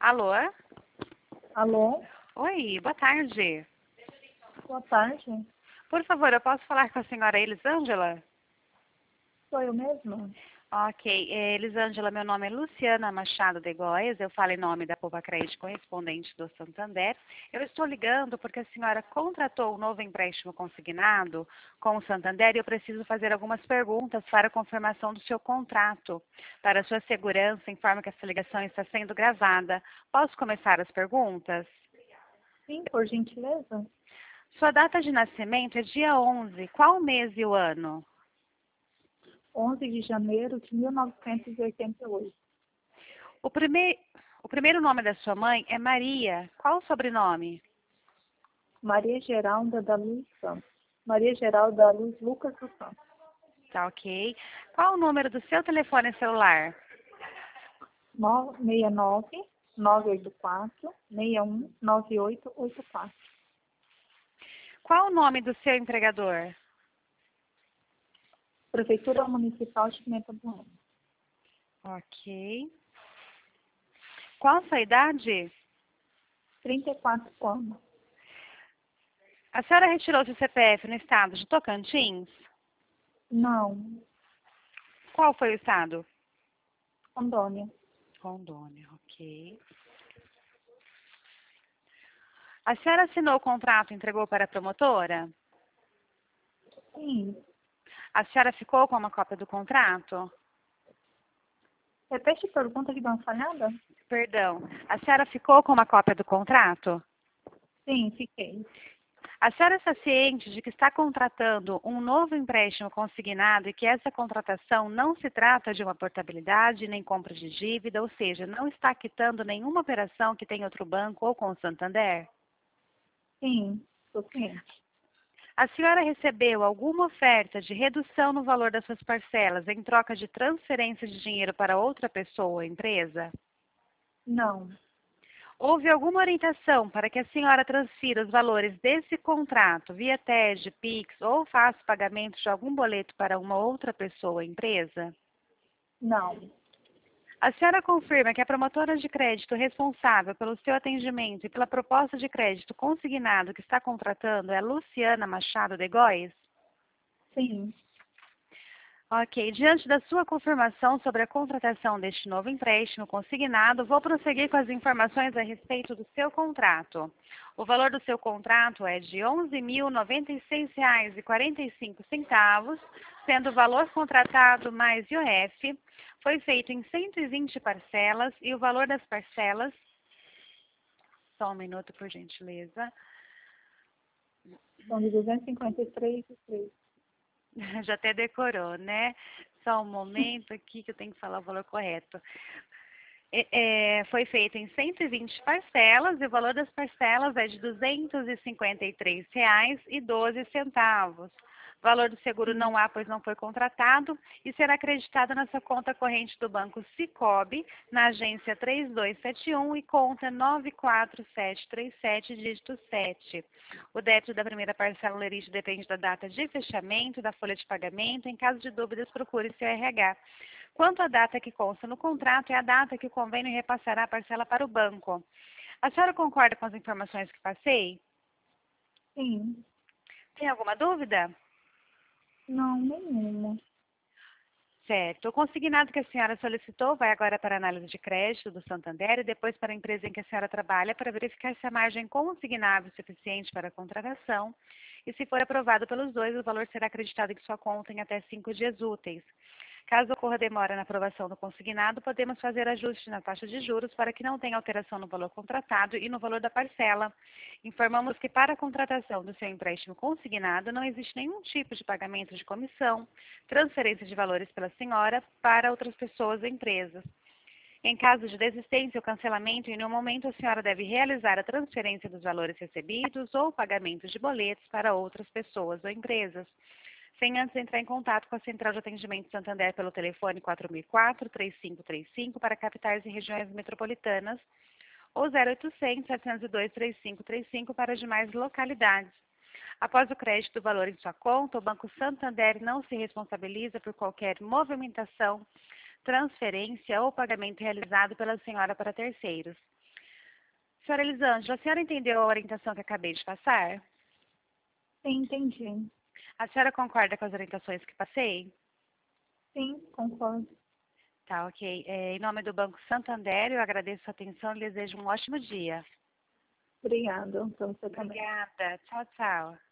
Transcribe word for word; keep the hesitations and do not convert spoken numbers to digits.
Alô? Alô, Oi, boa tarde. boa tarde. Por favor, eu posso falar com a senhora Elisângela? Sou eu mesma? Ok, é, Elisângela, meu nome é Luciana Machado de Góes, eu falo em nome da Poupa Crédito correspondente do Santander. Eu estou ligando porque a senhora contratou um novo empréstimo consignado com o Santander e eu preciso fazer algumas perguntas para a confirmação do seu contrato. Para sua segurança, informo que essa ligação está sendo gravada. Posso começar as perguntas? Sim, por gentileza. Sua data de nascimento é dia onze. Qual o mês e o ano? onze de janeiro de mil novecentos e oitenta e oito. O, prime... o primeiro nome da sua mãe é Maria. Qual o sobrenome? Maria Geralda da Luz Santos. Maria Geralda da Luz Lucas dos Santos. Tá ok. Qual o número do seu telefone celular? nove seis nove, nove oito quatro, seis um nove oito oito quatro. Qual o nome do seu empregador? Prefeitura Municipal de Pimenta do Reino. Ok. Qual a sua idade? trinta e quatro anos. A senhora retirou seu C P F no estado de Tocantins? Não, Qual foi o estado? Rondônia. Rondônia, ok. A senhora assinou o contrato e entregou para a promotora? Sim. A senhora ficou com uma cópia do contrato? Repete a pergunta que deu uma falhada? Perdão. A senhora ficou com uma cópia do contrato? Sim, fiquei. A senhora está ciente de que está contratando um novo empréstimo consignado e que essa contratação não se trata de uma portabilidade nem compra de dívida, ou seja, não está quitando nenhuma operação que tem outro banco ou com o Santander? Sim, estou ciente. A senhora recebeu alguma oferta de redução no valor das suas parcelas em troca de transferência de dinheiro para outra pessoa ou empresa? Não, Houve alguma orientação para que a senhora transfira os valores desse contrato via T E D, Pix ou faça pagamento de algum boleto para uma outra pessoa ou empresa? não, A senhora confirma que a promotora de crédito responsável pelo seu atendimento e pela proposta de crédito consignado que está contratando é Luciana Machado de Góes? sim. Ok, diante da sua confirmação sobre a contratação deste novo empréstimo consignado, vou prosseguir com as informações a respeito do seu contrato. O valor do seu contrato é de onze mil noventa e seis reais e quarenta e cinco centavos, sendo o valor contratado mais I O F. Foi feito em cento e vinte parcelas e o valor das parcelas... Só um minuto, por gentileza. São de duzentos e cinquenta e três e três. Já até decorou, né? Só um momento aqui que eu tenho que falar o valor correto. É, é, foi feito em cento e vinte parcelas e o valor das parcelas é de duzentos e cinquenta e três reais e doze centavos. O valor do seguro não há, pois não foi contratado, e será acreditado na sua conta corrente do Banco Sicoob, na agência três dois sete um e conta nove quatro sete três sete, dígito sete. O débito da primeira parcela lerite depende da data de fechamento da folha de pagamento. Em caso de dúvidas, procure seu R H. Quanto à data que consta no contrato, é a data que o convênio repassará a parcela para o banco. A senhora concorda com as informações que passei? Sim. Tem alguma dúvida? Não, nenhuma. Certo. O consignado que a senhora solicitou vai agora para a análise de crédito do Santander e depois para a empresa em que a senhora trabalha para verificar se a margem consignável é suficiente para a contratação. E se for aprovado pelos dois, o valor será acreditado em sua conta em até cinco dias úteis. Caso ocorra demora na aprovação do consignado, podemos fazer ajuste na taxa de juros para que não tenha alteração no valor contratado e no valor da parcela. Informamos que para a contratação do seu empréstimo consignado não existe nenhum tipo de pagamento de comissão, transferência de valores pela senhora para outras pessoas ou empresas. Em caso de desistência ou cancelamento, em nenhum momento a senhora deve realizar a transferência dos valores recebidos ou pagamento de boletos para outras pessoas ou empresas, sem antes entrar em contato com a Central de Atendimento Santander pelo telefone quatro mil e quatro, três cinco três cinco para capitais e regiões metropolitanas ou zero oitocentos, setecentos e dois, trinta e cinco trinta e cinco para as demais localidades. Após o crédito do valor em sua conta, o Banco Santander não se responsabiliza por qualquer movimentação, transferência ou pagamento realizado pela senhora para terceiros. senhora Elisângela, a senhora entendeu a orientação que acabei de passar? Sim, entendi. A senhora concorda com as orientações que passei? Sim, concordo. Tá, ok. É, em nome do Banco Santander, eu agradeço a atenção e desejo um ótimo dia. Obrigada. Então, você também. Obrigada. Tchau, tchau.